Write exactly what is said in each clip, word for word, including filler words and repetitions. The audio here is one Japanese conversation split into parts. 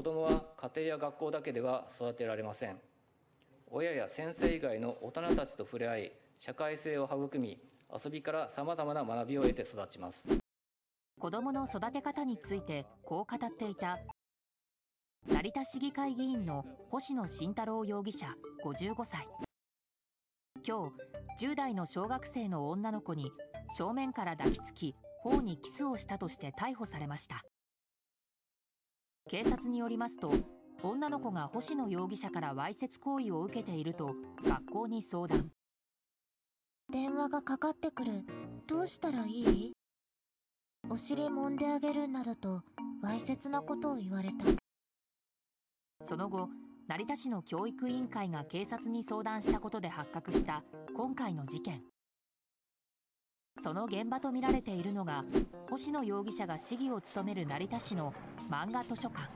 子どもは家庭や学校だけでは育てられません。親や先生以外の大人たちと触れ合い、社会性を育み、遊びからさまざまな学びを得て育ちます。 子どもの育て方についてこう語っていた成田市議会議員の星野慎太郎容疑者、ごじゅうごさい。今日、じゅう代の小学生の女の子に正面から抱きつき、頬にキスをしたとして逮捕されました。警察によりますと、女の子が星野容疑者からわいせつ行為を受けていると学校に相談。 電話がかかってくる。どうしたらいい？お尻揉んであげるなどとわいせつなことを言われた。 その後、成田市の教育委員会が警察に相談したことで発覚した今回の事件。その現場とみられているのが、星野容疑者が市議を務める成田市の漫画図書館。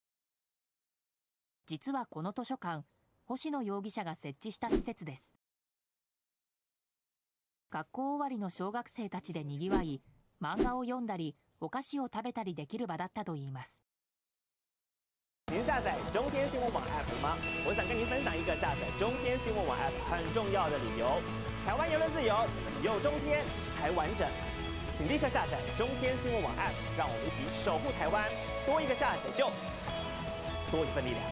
実はこの図書館、星野容疑者が設置した施設です。学校終わりの小学生たちでにぎわい、漫画を読んだり、お菓子を食べたりできる場だったといいます。 您下载中天新闻网 App 吗？我想跟您分享一个下载中天新闻网 App 很重要的理由。台湾言论自由，有中天才完整。请立刻下载中天新闻网 App， 让我们一起守护台湾。多一个下载就多一份力量。